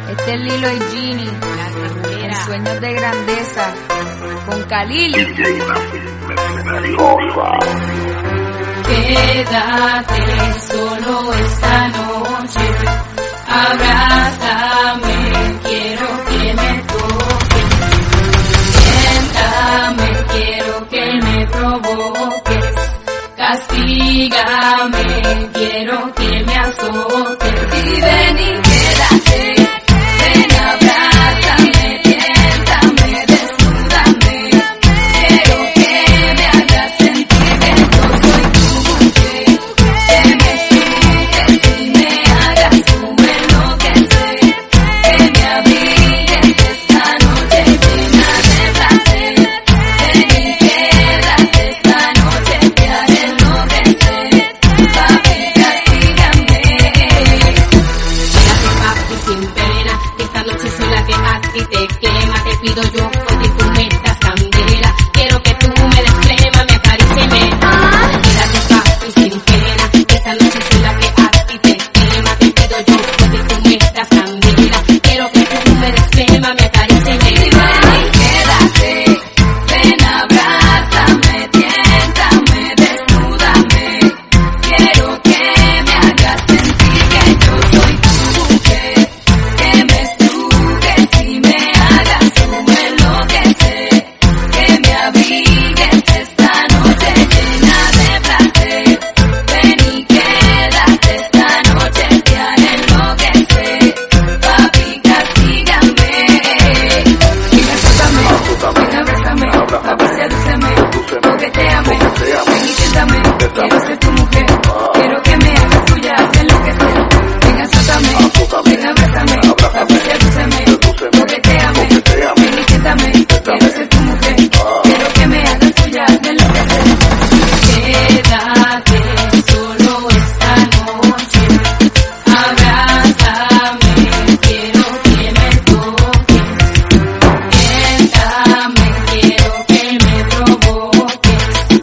Este es Lilo y Ginny, en Sueños de Grandeza, con Khalil. Quédate solo esta noche, abrázame, quiero que me toques, siéntame, quiero que me provoques, castígame, quiero que me azotes, y ven y quédate, ven, abrázame, tiéntame, desnúdame, quiero que me hagas sentir que yo soy tu mujer, que me expliques y me hagas tú enloquecer, que me abrigues esta noche llena de placer, ven y quédate esta noche, te haré enloquecer, papi, castígame. Quédate papi sin pena, que esta noche soy la que a ti te quema, te pido yo porque tú me das candela, quiero que tú me des crema, me acaricies y me quédate papi sin pena, que esta noche soy la que a ti te quema, te pido yo porque tú me das candela, quiero que tú me des crema, me acaricies y me quédate, ven, abrázame, tiéntame, desnúdame, quiero que me hagas sentir que yo soy tu mujer, que me estrujes y me hagas tú enloquecer, que me abrigues esta noche llena de placer, ven y quédate esta noche, te haré enloquecer, papi, castígame. Venga, suéltame, ven, abrázame, papi, sedúceme, coquetéame, ven y siéntame, quiero ser tu mujer, quiero que me hagas tuya, haz enloquecer. Venga, suéltame, ven, abrázame, papi, sedúceme, coquetéame, ven y siéntame, quiero ser tu mujer, quiero que me hagas tuya, haz enloquecer. Quédate solo esta noche, abrázame, quiero que me toques, siéntame, quiero que me provoques,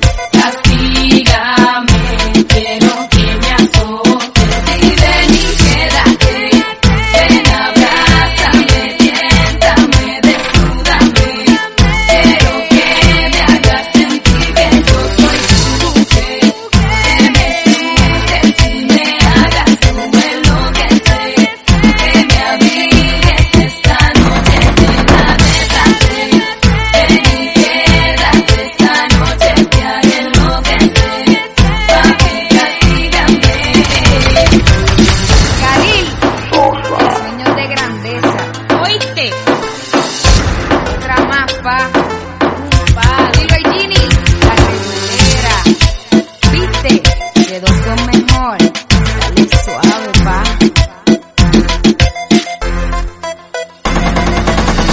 castígame, quiero que me azotes, y ven y quédate, ven, abrázame, tiéntame, desnúdame, quiero que me hagas sentir que yo soy tu mujer, que me estrujes y me hagas tú enloquecer, que me abrigues esta noche llena de placer, ven y quédate esta noche, te haré enloquecer, papi, castígame. Khalil, en Sueños de Grandeza. ¿Oíste? Otra más, pa.